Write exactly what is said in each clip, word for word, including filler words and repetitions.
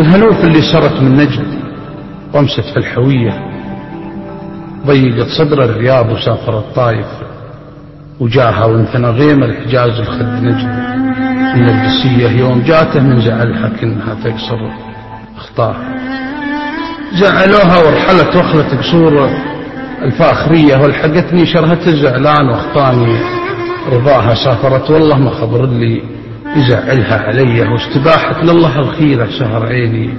الهنوف اللي سرت من نجد وامست في الحوية، ضيقت صدر الرياض وسافرت طايف، وجاها وانثنى غيم الحجاز الخد نجد. النرجسية يوم جاته من زعلها كنها تقصر اخطاها، زعلوها ورحلت وخلت قصور الفاخرية، والحقتني شرهت الزعلان واخطاني رضاها. سافرت والله ما خبر اللي يزعلها علي، واستباحت لله الخيرة سهر عيني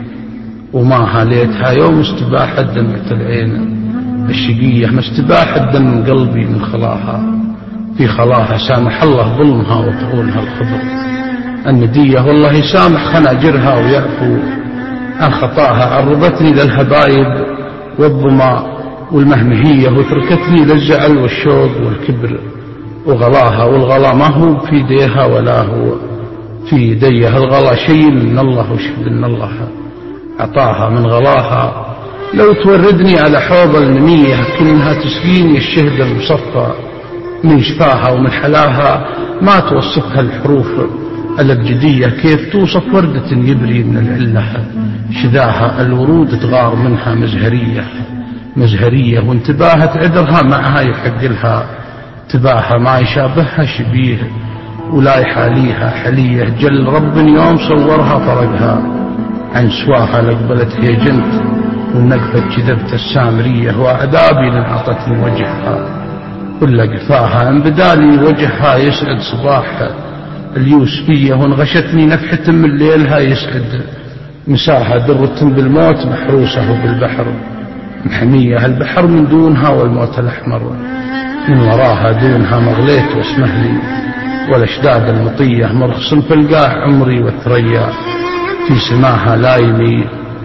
وما هاليتها. يوم استباحت دمعة العين الشقية، ما استباحت دم قلبي من خلاها. في خلاها سامح الله ظلمها وطعونها الخضر الندية، والله يسامح خناجرها ويعفو عن خطاها. عرضتني للهبايب والظما والمهمهية، وتركتني للزعل والشوق والكبر وغلاها. والغلا ما هو في يديها ولا هو في يديها، الغلا شيء من الله وشب من الله عطاها. من غلاها لو توردني على حوض المنية، كلها تسقيني الشهد المصفى من شفاها. ومن حلاها ما توصفها الحروف الأبجدية، كيف توصف وردة يبري من العلة شذاها. الورود تغار منها مزهرية مزهرية، وانتباهت عذرها معها يحق لها تباها. ما يشابهها شبيه ولا يحاليها حلية، جل رب يوم صورها فرقها عن سواها. لقبلت هي جنت والنقفة كذبت السامرية، وأعذابي لنعطتني وجهها ولا قفاها. ان بدالي وجهها يسعد صباح اليوسفية، وانغشتني نفحة من ليلها يسعد مساها. درة بالموت محروسة بالبحر محمية، البحر من دونها والموت الأحمر من وراها. دونها مغليت واسمه لي والأشداد المطية، مرخص في القاع عمري والثريا في سماها. لايمي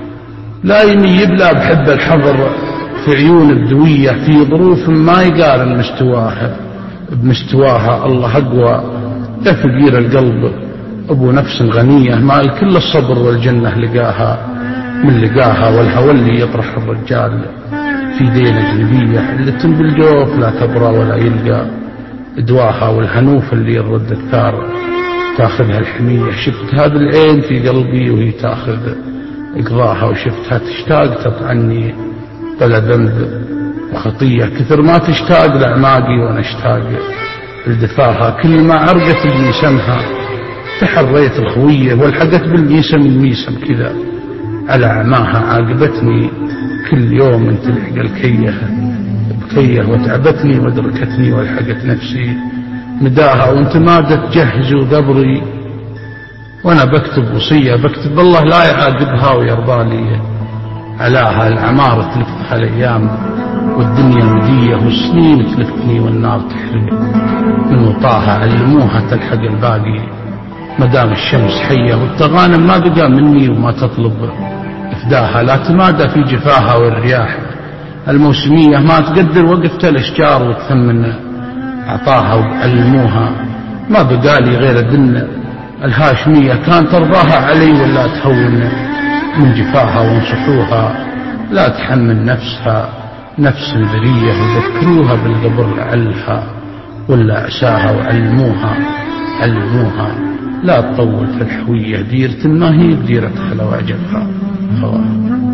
لايمي يبلى بحب الحضر في عيون الدوية، في ظروف ما يقارن مستواها بمستواها. الله أقوى يا فقير القلب أبو نفس غنية، مال كل الصبر والجنة لقاها من لقاها. والهوى اللي يطرح الرجال في دين أجنبية، اللي بالجوف لا تبرى ولا يلقى دواها. والهنوف اللي يرد الثار تاخذها الحمية، شفت هذا العين في قلبي وهي تاخذ اقضاها. وشفتها تشتاق تطعني بلا ذنب وخطية، كثر ما تشتاق لأعماقي وأنا اشتاق لدفاها. كل ما عرقت بميسمها تحريت الخوية، والحقت بالميسم الميسم كذا على عماها. عاقبتني كل يوم من تلحق الكيه بكيه، وتعبتني وادركتني والحقت نفسي مداها. وانت ما تجهزوا قبري وانا بكتب وصية، بكتب الله لا يعاقبها ويرضى لي علاها. العمار تلفها الايام والدنيا مدية، والسنين تلفتني والنار تحرق من وطاها. علموها تلحق الباقي مدام الشمس حية، والتغانم ما بقى مني وما تطلب إفداها. لا تمادى في جفاها والرياح الموسمية، ما تقدر وقفت الأشجار وتثمن عطاها. وعلموها ما بقالي غير الدنة الهاشمية، كان ترضاها علي ولا تهون من جفاها. وانصحوها لا تحمل نفسها نفس البرية، وذكروها بالقبر لعلها ولا عساها. وعلموها علموها لا تطول في الحوية، ديرة ما هي بديرة خلوا عجبها.